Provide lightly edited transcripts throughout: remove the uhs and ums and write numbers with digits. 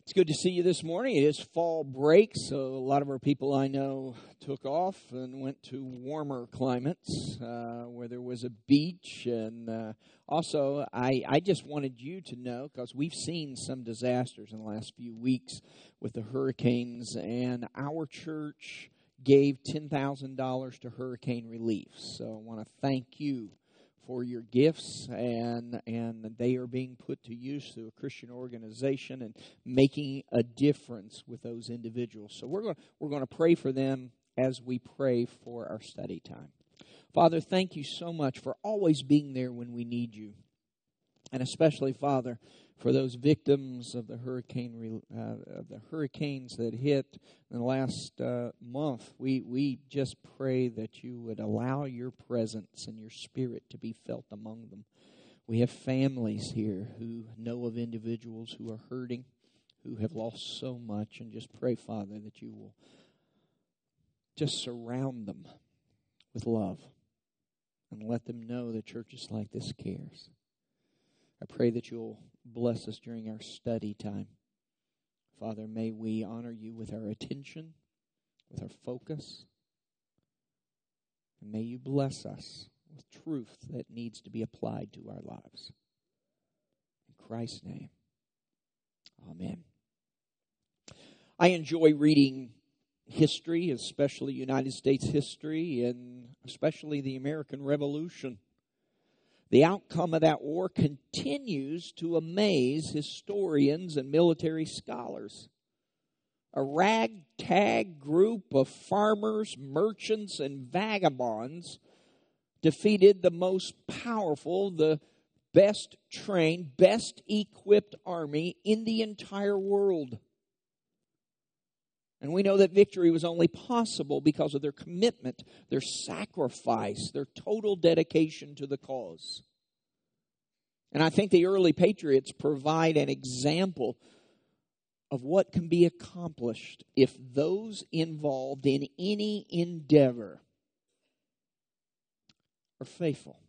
It's good to see you this morning. It is fall break, so a lot of our people I know took off and went to warmer climates where there was a beach. And also, I just wanted you to know, because we've seen some disasters in the last few weeks with the hurricanes, and our church gave $10,000 to hurricane relief. So I want to thank you for your gifts, and they are being put to use through a Christian organization and making a difference with those individuals. So we're going to pray for them as we pray for our study time. Father, thank you so much for always being there when we need you, and especially, Father, for those victims of the hurricanes that hit in the last month. We just pray that you would allow your presence and your spirit to be felt among them. We have families here who know of individuals who are hurting, who have lost so much, and just pray, Father, that you will just surround them with love and let them know that churches like this cares. I pray that you'll bless us during our study time. Father, may we honor you with our attention, with our focus. And may you bless us with truth that needs to be applied to our lives. In Christ's name, amen. I enjoy reading history, especially United States history, and especially the American Revolution. The outcome of that war continues to amaze historians and military scholars. A ragtag group of farmers, merchants, and vagabonds defeated the most powerful, the best trained, best equipped army in the entire world. And we know that victory was only possible because of their commitment, their sacrifice, their total dedication to the cause. And I think the early patriots provide an example of what can be accomplished if those involved in any endeavor are faithful.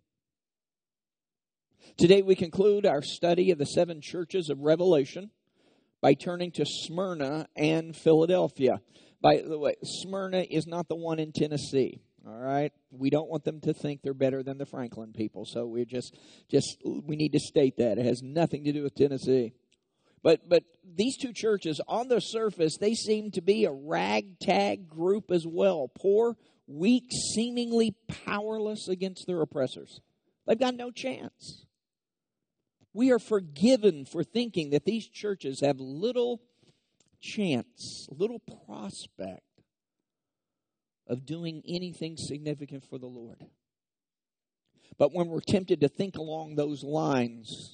Today we conclude our study of the 7 churches of Revelation by turning to Smyrna and Philadelphia. By the way, Smyrna is not the one in Tennessee, all right? We don't want them to think they're better than the Franklin people, so we we need to state that. It has nothing to do with Tennessee. But these 2 churches, on the surface, they seem to be a ragtag group as well. Poor, weak, seemingly powerless against their oppressors. They've got no chance. We are forgiven for thinking that these churches have little chance, little prospect of doing anything significant for the Lord. But when we're tempted to think along those lines,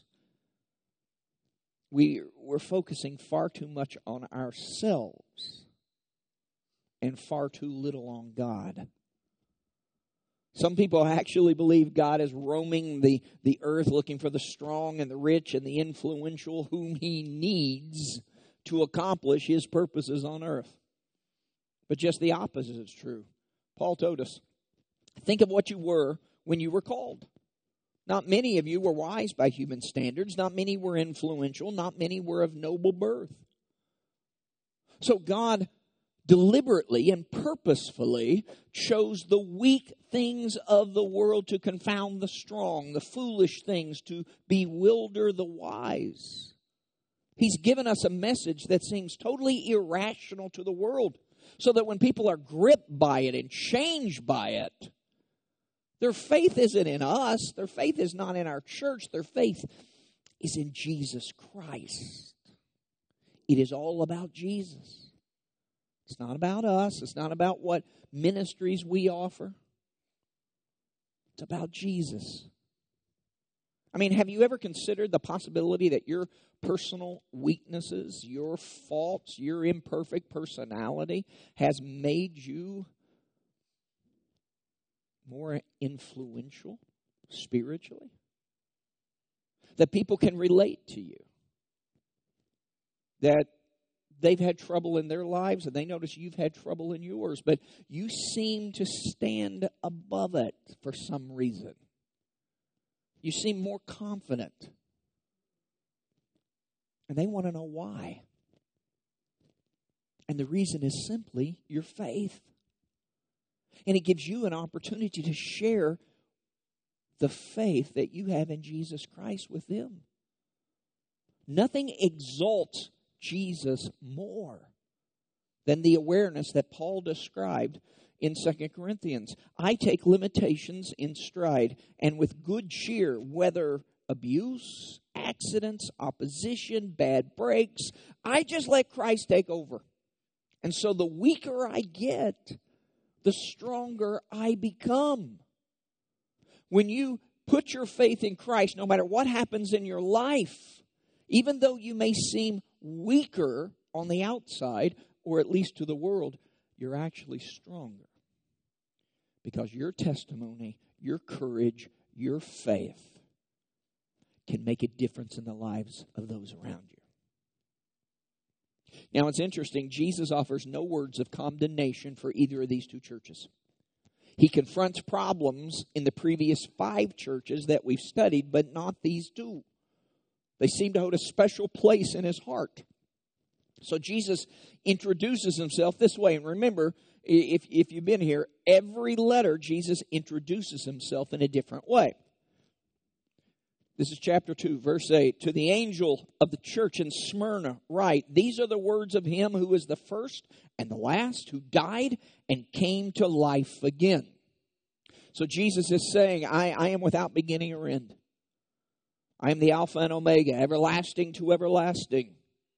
we're focusing far too much on ourselves and far too little on God. Some people actually believe God is roaming the earth looking for the strong and the rich and the influential whom he needs to accomplish his purposes on earth. But just the opposite is true. Paul told us, think of what you were when you were called. Not many of you were wise by human standards. Not many were influential. Not many were of noble birth. So God deliberately and purposefully chose the weak things of the world to confound the strong, the foolish things to bewilder the wise. He's given us a message that seems totally irrational to the world, so that when people are gripped by it and changed by it, their faith isn't in us, their faith is not in our church, their faith is in Jesus Christ. It is all about Jesus. It's not about us. It's not about what ministries we offer. It's about Jesus. I mean, have you ever considered the possibility that your personal weaknesses, your faults, your imperfect personality has made you more influential spiritually? That people can relate to you. That they've had trouble in their lives, and they notice you've had trouble in yours, but you seem to stand above it for some reason. You seem more confident. And they want to know why. And the reason is simply your faith. And it gives you an opportunity to share the faith that you have in Jesus Christ with them. Nothing exalts Jesus more than the awareness that Paul described in 2 Corinthians. I take limitations in stride, and with good cheer, whether abuse, accidents, opposition, bad breaks, I just let Christ take over. And so the weaker I get, the stronger I become. When you put your faith in Christ, no matter what happens in your life, even though you may seem weaker on the outside, or at least to the world, you're actually stronger. Because your testimony, your courage, your faith can make a difference in the lives of those around you. Now, it's interesting. Jesus offers no words of condemnation for either of these two churches. He confronts problems in the previous 5 churches that we've studied, but not these 2. They seem to hold a special place in his heart. So Jesus introduces himself this way. And remember, if you've been here, every letter Jesus introduces himself in a different way. This is chapter 2, verse 8. To the angel of the church in Smyrna write, these are the words of him who is the first and the last, who died and came to life again. So Jesus is saying, I am without beginning or end. I am the Alpha and Omega, everlasting to everlasting.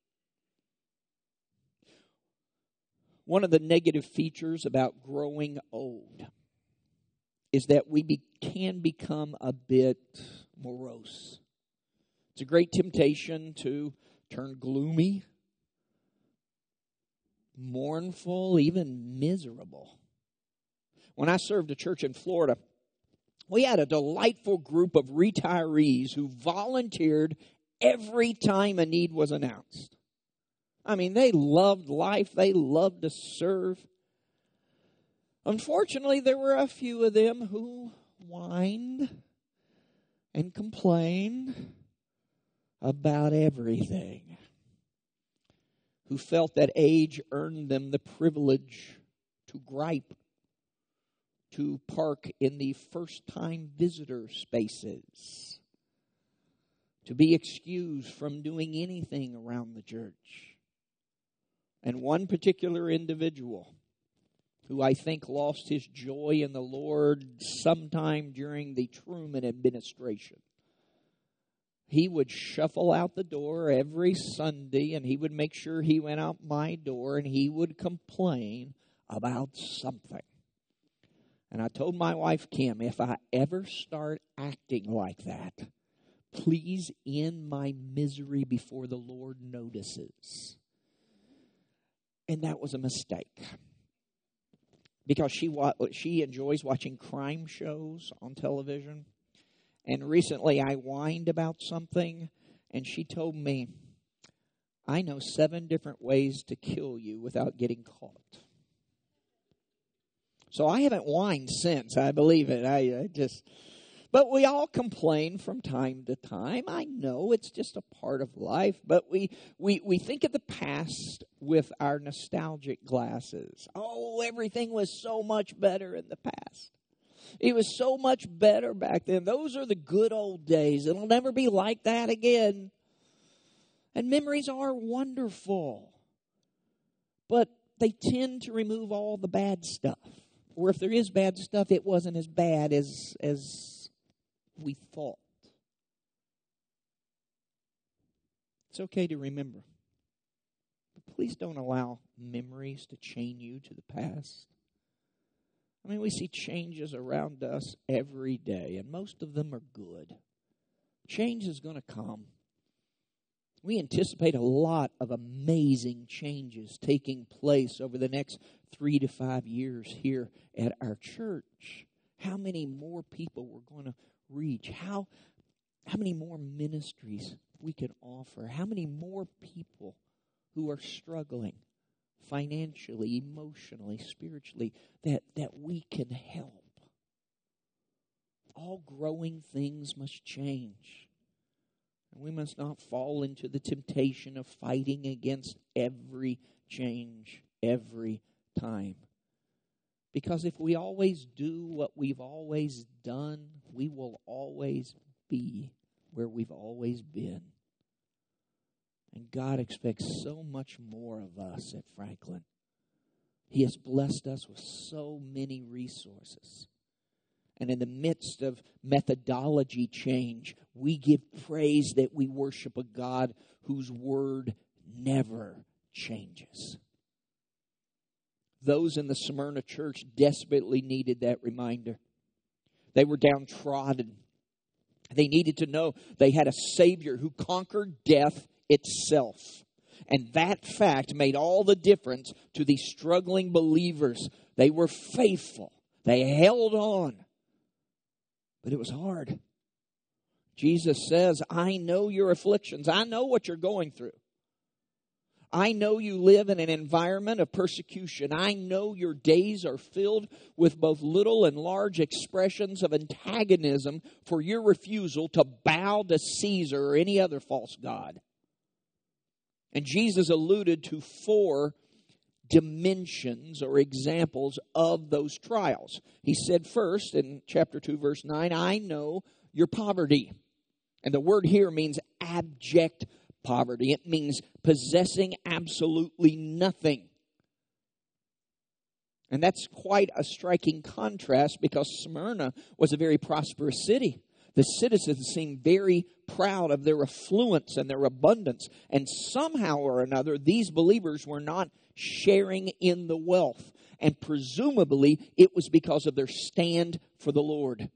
One of the negative features about growing old is that we can become a bit morose. It's a great temptation to turn gloomy, mournful, even miserable. When I served a church in Florida, we had a delightful group of retirees who volunteered every time a need was announced. I mean, they loved life. They loved to serve. Unfortunately, there were a few of them who whined and complained about everything, who felt that age earned them the privilege to gripe, to park in the first-time visitor spaces, to be excused from doing anything around the church. And one particular individual who I think lost his joy in the Lord sometime during the Truman administration. He would shuffle out the door every Sunday, and he would make sure he went out my door, and he would complain about something. And I told my wife, Kim, if I ever start acting like that, please end my misery before the Lord notices. And that was a mistake. Because she enjoys watching crime shows on television. And recently I whined about something, and she told me, I know 7 different ways to kill you without getting caught. So I haven't whined since, I believe it. But we all complain from time to time. I know it's just a part of life, but we think of the past with our nostalgic glasses. Oh, everything was so much better in the past. It was so much better back then. Those are the good old days. It'll never be like that again. And memories are wonderful, but they tend to remove all the bad stuff. Or if there is bad stuff, it wasn't as bad as we thought. It's okay to remember. But please don't allow memories to chain you to the past. I mean, we see changes around us every day, and most of them are good. Change is going to come. We anticipate a lot of amazing changes taking place over the next 3 to 5 years here at our church. How many more people we're going to reach? How many more ministries we can offer? How many more people who are struggling financially, emotionally, spiritually, that we can help? All growing things must change. And we must not fall into the temptation of fighting against every change, every time. Because if we always do what we've always done, we will always be where we've always been. And God expects so much more of us at Franklin. He has blessed us with so many resources. And in the midst of methodology change, we give praise that we worship a God whose word never changes. Those in the Smyrna church desperately needed that reminder. They were downtrodden. They needed to know they had a Savior who conquered death itself. And that fact made all the difference to these struggling believers. They were faithful. They held on. But it was hard. Jesus says, I know your afflictions. I know what you're going through. I know you live in an environment of persecution. I know your days are filled with both little and large expressions of antagonism for your refusal to bow to Caesar or any other false god. And Jesus alluded to 4 dimensions or examples of those trials. He said first in chapter 2, verse 9, I know your poverty. And the word here means abject poverty. It means possessing absolutely nothing. And that's quite a striking contrast because Smyrna was a very prosperous city. The citizens seemed very proud of their affluence and their abundance. And somehow or another, these believers were not sharing in the wealth. And presumably, it was because of their stand for the Lord.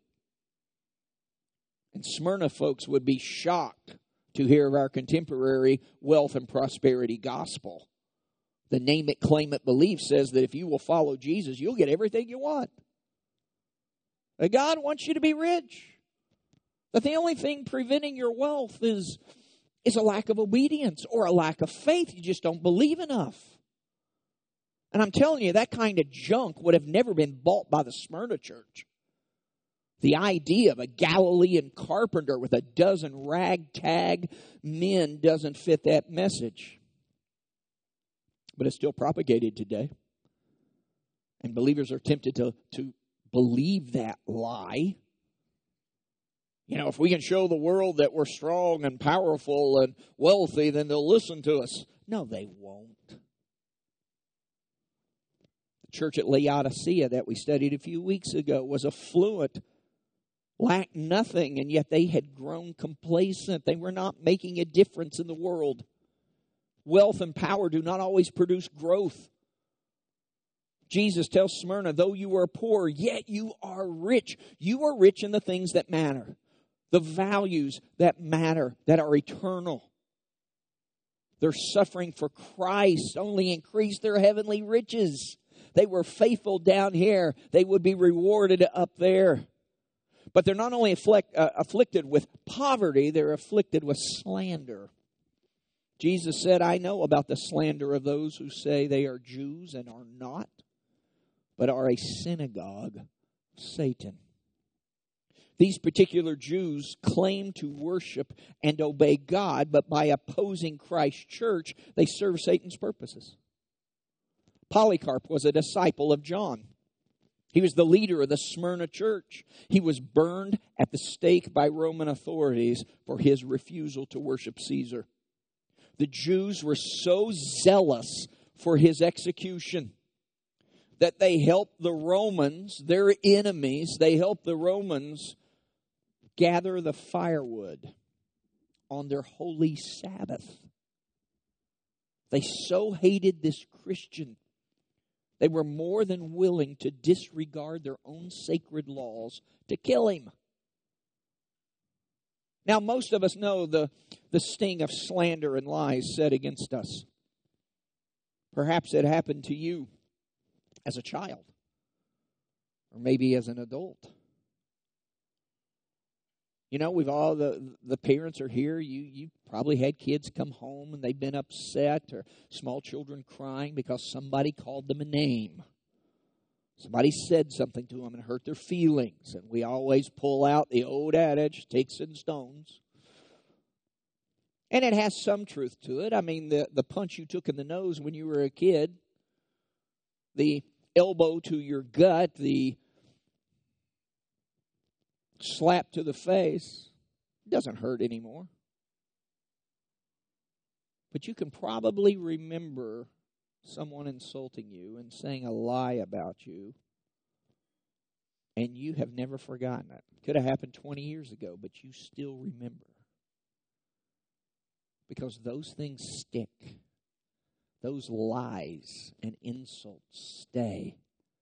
And Smyrna folks would be shocked to hear of our contemporary wealth and prosperity gospel. The name it, claim it, belief says that if you will follow Jesus, you'll get everything you want. That God wants you to be rich. That the only thing preventing your wealth is a lack of obedience or a lack of faith. You just don't believe enough. And I'm telling you, that kind of junk would have never been bought by the Smyrna church. The idea of a Galilean carpenter with a dozen ragtag men doesn't fit that message. But it's still propagated today. And believers are tempted to believe that lie. You know, if we can show the world that we're strong and powerful and wealthy, then they'll listen to us. No, they won't. The church at Laodicea that we studied a few weeks ago was affluent, lacked nothing, and yet they had grown complacent. They were not making a difference in the world. Wealth and power do not always produce growth. Jesus tells Smyrna, though you are poor, yet you are rich. You are rich in the things that matter. The values that matter, that are eternal. Their suffering for Christ only increased their heavenly riches. They were faithful down here. They would be rewarded up there. But they're not only afflicted with poverty, they're afflicted with slander. Jesus said, I know about the slander of those who say they are Jews and are not, but are a synagogue of Satan. These particular Jews claim to worship and obey God, but by opposing Christ's church, they serve Satan's purposes. Polycarp was a disciple of John. He was the leader of the Smyrna church. He was burned at the stake by Roman authorities for his refusal to worship Caesar. The Jews were so zealous for his execution that they helped the Romans, their enemies, they helped the Romans gather the firewood on their holy Sabbath. They so hated this Christian, they were more than willing to disregard their own sacred laws to kill him. Now, most of us know the sting of slander and lies said against us. Perhaps it happened to you as a child, or maybe as an adult. You know, we've all, the parents are here. You probably had kids come home and they've been upset, or small children crying because somebody called them a name. Somebody said something to them and hurt their feelings. And we always pull out the old adage, sticks and stones. And it has some truth to it. I mean, the punch you took in the nose when you were a kid, the elbow to your gut, the slap to the face, doesn't hurt anymore. But you can probably remember someone insulting you and saying a lie about you, and you have never forgotten it. Could have happened 20 years ago, but you still remember. Because those things stick. Those lies and insults stay.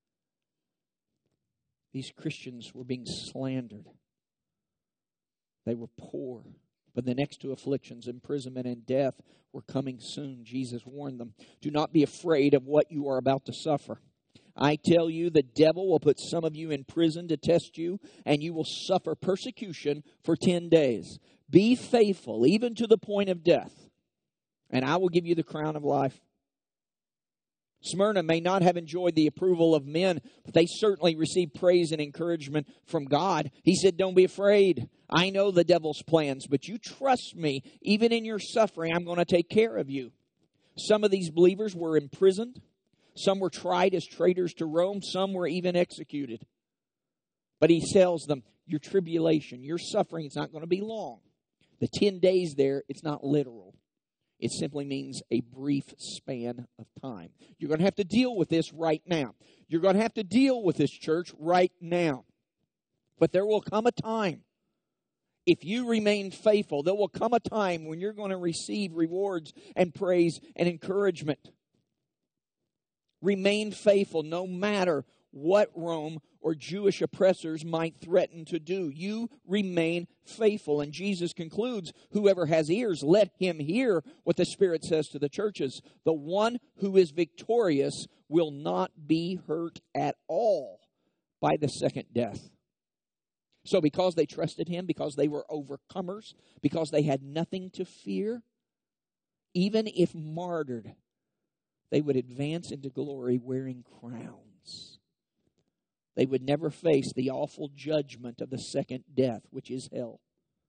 These Christians were being slandered. They were poor. But the next two afflictions, imprisonment and death, were coming soon. Jesus warned them, do not be afraid of what you are about to suffer. I tell you, the devil will put some of you in prison to test you, and you will suffer persecution for 10 days. Be faithful, even to the point of death, and I will give you the crown of life. Smyrna may not have enjoyed the approval of men, but they certainly received praise and encouragement from God. He said, don't be afraid. I know the devil's plans, but you trust me. Even in your suffering, I'm going to take care of you. Some of these believers were imprisoned. Some were tried as traitors to Rome. Some were even executed. But he tells them, your tribulation, your suffering, it's not going to be long. The 10 days there, it's not literal. It simply means a brief span of time. You're going to have to deal with this right now. You're going to have to deal with this, church, right now. But there will come a time, if you remain faithful, there will come a time when you're going to receive rewards and praise and encouragement. Remain faithful no matter what Rome or Jewish oppressors might threaten to do. You remain faithful. And Jesus concludes, whoever has ears, let him hear what the Spirit says to the churches. The one who is victorious will not be hurt at all by the second death. So because they trusted him, because they were overcomers, because they had nothing to fear, even if martyred, they would advance into glory wearing crowns. They would never face the awful judgment of the second death, which is hell.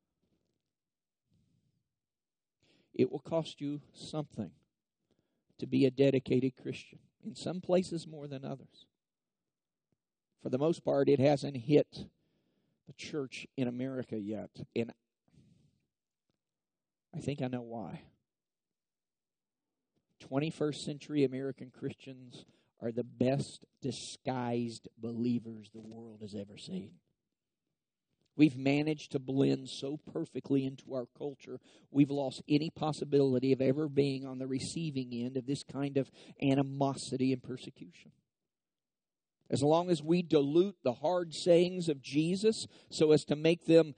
It will cost you something to be a dedicated Christian. In some places more than others. For the most part, it hasn't hit the church in America yet. And I think I know why. 21st century American Christians are the best disguised believers the world has ever seen. We've managed to blend so perfectly into our culture, we've lost any possibility of ever being on the receiving end of this kind of animosity and persecution. As long as we dilute the hard sayings of Jesus so as to make them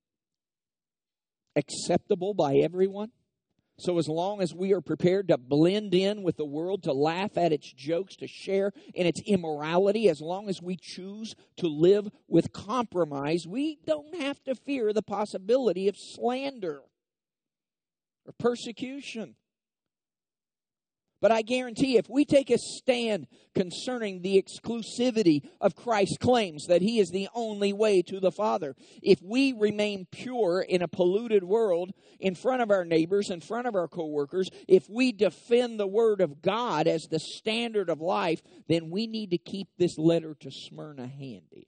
acceptable by everyone, so as long as we are prepared to blend in with the world, to laugh at its jokes, to share in its immorality, as long as we choose to live with compromise, we don't have to fear the possibility of slander or persecution. But I guarantee if we take a stand concerning the exclusivity of Christ's claims that he is the only way to the Father, if we remain pure in a polluted world in front of our neighbors, in front of our coworkers, if we defend the Word of God as the standard of life, then we need to keep this letter to Smyrna handy.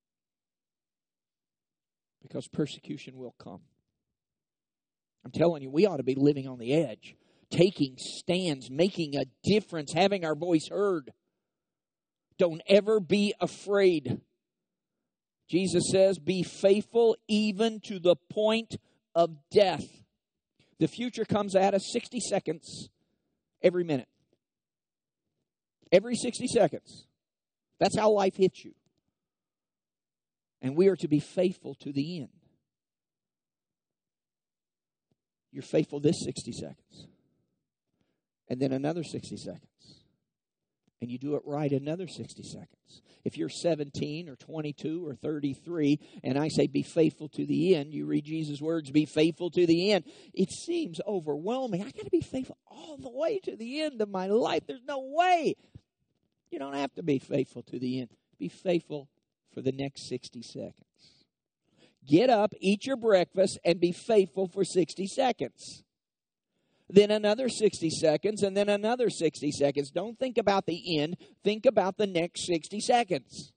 Because persecution will come. I'm telling you, we ought to be living on the edge. Taking stands, making a difference, having our voice heard. Don't ever be afraid. Jesus says, be faithful even to the point of death. The future comes at us 60 seconds every minute. Every 60 seconds. That's how life hits you. And we are to be faithful to the end. You're faithful this 60 seconds. And then another 60 seconds. And you do it right another 60 seconds. If you're 17 or 22 or 33, and I say be faithful to the end, you read Jesus' words, be faithful to the end. It seems overwhelming. I got to be faithful all the way to the end of my life. There's no way. You don't have to be faithful to the end. Be faithful for the next 60 seconds. Get up, eat your breakfast, and be faithful for 60 seconds. then another 60 seconds, and then another 60 seconds. Don't think about the end. Think about the next 60 seconds.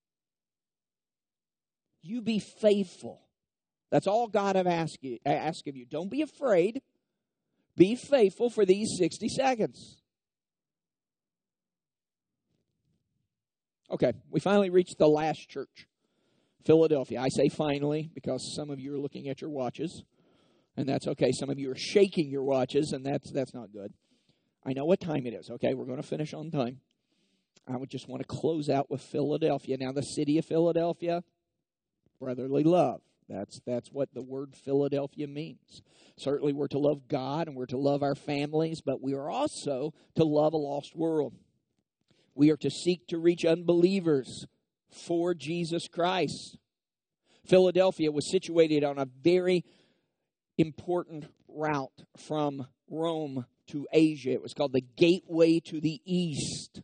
You be faithful. That's all God have asked of you. Don't be afraid. Be faithful for these 60 seconds. Okay, we finally reached the last church, Philadelphia. I say finally because some of you are looking at your watches, and that's okay. Some of you are shaking your watches, and that's not good. I know what time it is, okay? We're going to finish on time. I would just want to close out with Philadelphia. Now, the city of Philadelphia, brotherly love. That's what the word Philadelphia means. Certainly we're to love God and we're to love our families, but we are also to love a lost world. We are to seek to reach unbelievers for Jesus Christ. Philadelphia was situated on a very important route from Rome to Asia. It was called the gateway to the east.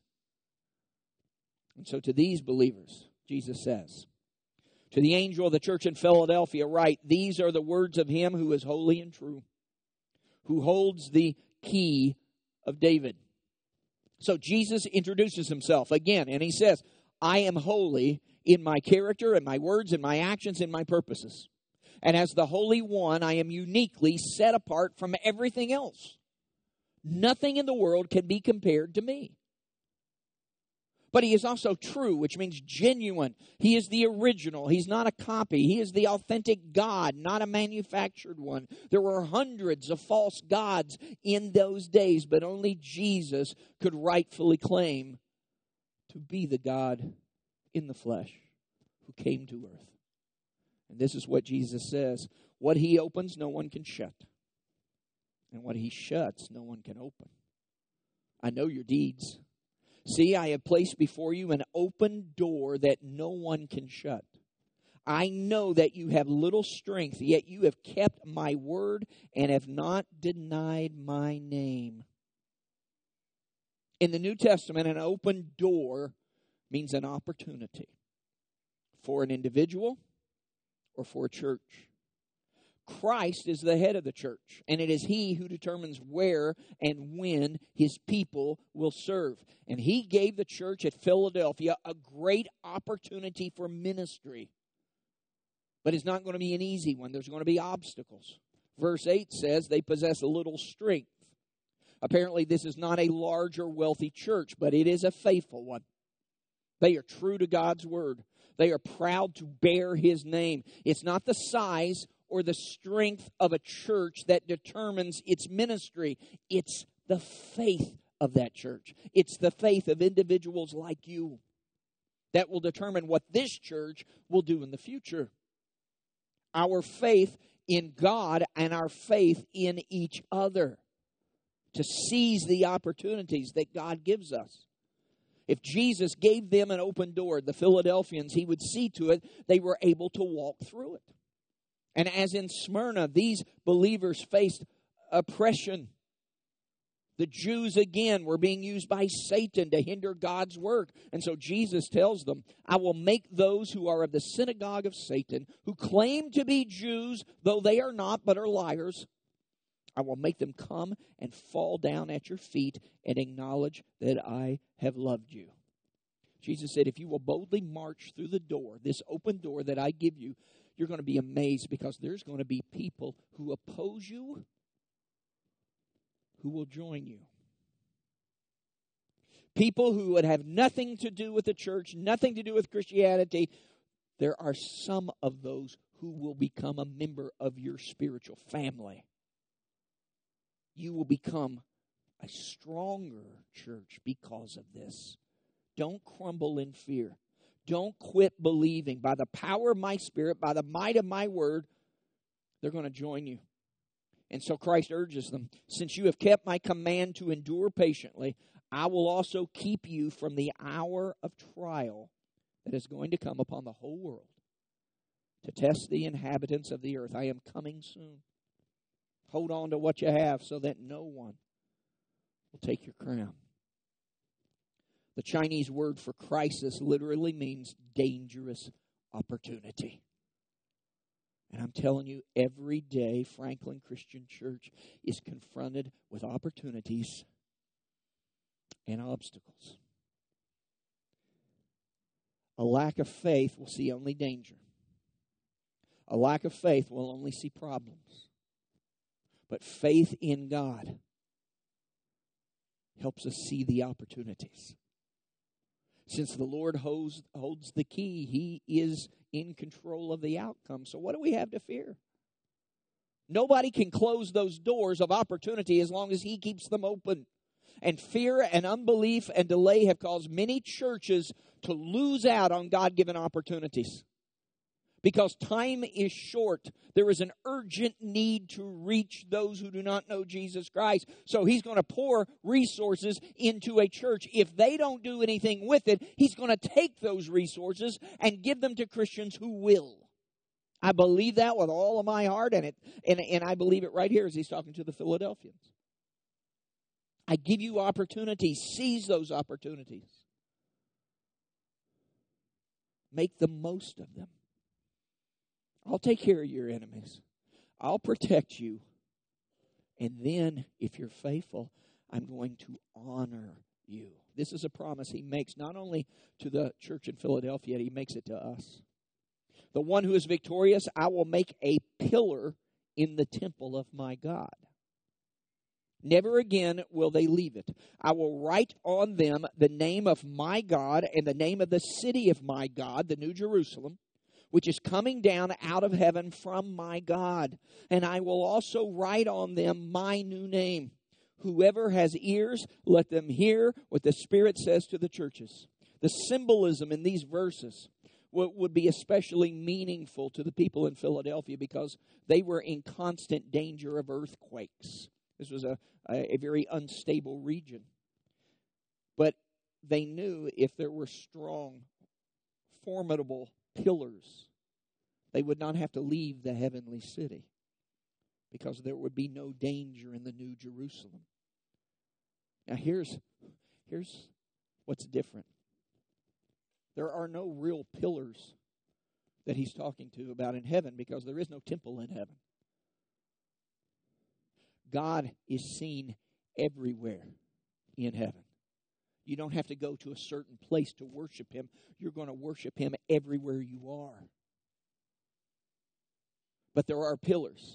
And so to these believers, Jesus says, to the angel of the church in Philadelphia, write, these are the words of him who is holy and true, who holds the key of David. So Jesus introduces himself again, and he says, I am holy in my character, in my words, in my actions, in my purposes. And as the Holy One, I am uniquely set apart from everything else. Nothing in the world can be compared to me. But he is also true, which means genuine. He is the original. He's not a copy. He is the authentic God, not a manufactured one. There were hundreds of false gods in those days, but only Jesus could rightfully claim to be the God in the flesh who came to earth. And this is what Jesus says. What he opens, no one can shut. And what he shuts, no one can open. I know your deeds. See, I have placed before you an open door that no one can shut. I know that you have little strength, yet you have kept my word and have not denied my name. In the New Testament, an open door means an opportunity for an individual or for a church. Christ is the head of the church, and it is he who determines where and when his people will serve. And he gave the church at Philadelphia a great opportunity for ministry. But it's not going to be an easy one. There's going to be obstacles. Verse 8 says they possess a little strength. Apparently this is not a large or wealthy church, but it is a faithful one. They are true to God's word. They are proud to bear his name. It's not the size or the strength of a church that determines its ministry. It's the faith of that church. It's the faith of individuals like you that will determine what this church will do in the future. Our faith in God and our faith in each other to seize the opportunities that God gives us. If Jesus gave them an open door, the Philadelphians, he would see to it they were able to walk through it. And as in Smyrna, these believers faced oppression. The Jews, again, were being used by Satan to hinder God's work. And so Jesus tells them, I will make those who are of the synagogue of Satan, who claim to be Jews, though they are not, but are liars, I will make them come and fall down at your feet and acknowledge that I have loved you. Jesus said, if you will boldly march through the door, this open door that I give you, you're going to be amazed because there's going to be people who oppose you who will join you. People who would have nothing to do with the church, nothing to do with Christianity. There are some of those who will become a member of your spiritual family. You will become a stronger church because of this. Don't crumble in fear. Don't quit believing. By the power of my Spirit, by the might of my word, they're going to join you. And so Christ urges them, since you have kept my command to endure patiently, I will also keep you from the hour of trial that is going to come upon the whole world to test the inhabitants of the earth. I am coming soon. Hold on to what you have so that no one will take your crown. The Chinese word for crisis literally means dangerous opportunity. And I'm telling you, every day Franklin Christian Church is confronted with opportunities and obstacles. A lack of faith will see only danger. A lack of faith will only see problems. But faith in God helps us see the opportunities. Since the Lord holds the key, He is in control of the outcome. So what do we have to fear? Nobody can close those doors of opportunity as long as He keeps them open. And fear and unbelief and delay have caused many churches to lose out on God-given opportunities. Because time is short, there is an urgent need to reach those who do not know Jesus Christ. So He's going to pour resources into a church. If they don't do anything with it, He's going to take those resources and give them to Christians who will. I believe that with all of my heart, and I believe it right here as He's talking to the Philadelphians. I give you opportunities. Seize those opportunities. Make the most of them. I'll take care of your enemies. I'll protect you. And then, if you're faithful, I'm going to honor you. This is a promise He makes not only to the church in Philadelphia, He makes it to us. The one who is victorious, I will make a pillar in the temple of my God. Never again will they leave it. I will write on them the name of my God and the name of the city of my God, the New Jerusalem, which is coming down out of heaven from my God. And I will also write on them my new name. Whoever has ears, let them hear what the Spirit says to the churches. The symbolism in these verses would be especially meaningful to the people in Philadelphia because they were in constant danger of earthquakes. This was a very unstable region. But they knew if there were strong, formidable pillars, they would not have to leave the heavenly city because there would be no danger in the New Jerusalem. Now here's what's different. There are no real pillars that He's talking to about in heaven because there is no temple in heaven. God is seen everywhere in heaven. You don't have to go to a certain place to worship Him. You're going to worship Him everywhere you are. But there are pillars.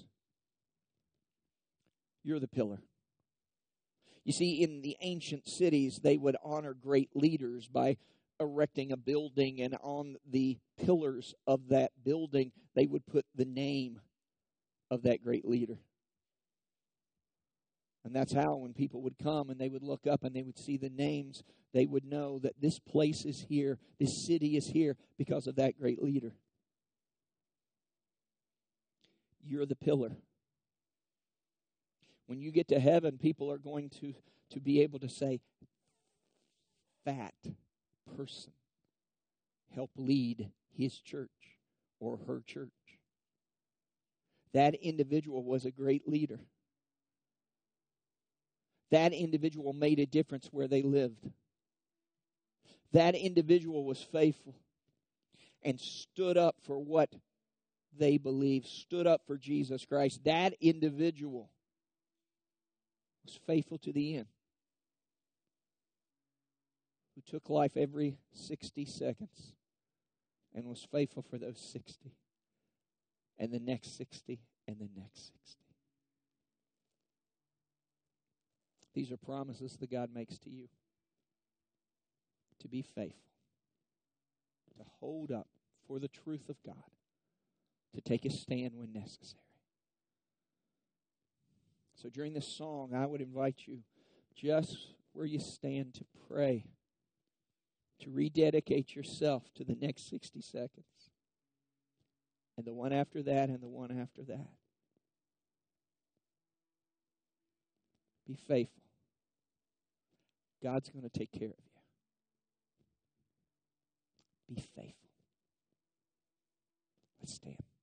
You're the pillar. You see, in the ancient cities, they would honor great leaders by erecting a building, and on the pillars of that building, they would put the name of that great leader. And that's how when people would come and they would look up and they would see the names, they would know that this place is here, this city is here because of that great leader. You're the pillar. When you get to heaven, people are going to be able to say, that person helped lead his church or her church. That individual was a great leader. That individual made a difference where they lived. That individual was faithful and stood up for what they believed, stood up for Jesus Christ. That individual was faithful to the end, who took life every 60 seconds and was faithful for those 60 and the next 60 and the next 60. These are promises that God makes to you. To be faithful. To hold up for the truth of God. To take a stand when necessary. So during this song, I would invite you, just where you stand, to pray. To rededicate yourself to the next 60 seconds. And the one after that, and the one after that. Be faithful. God's going to take care of you. Be faithful. Let's stand.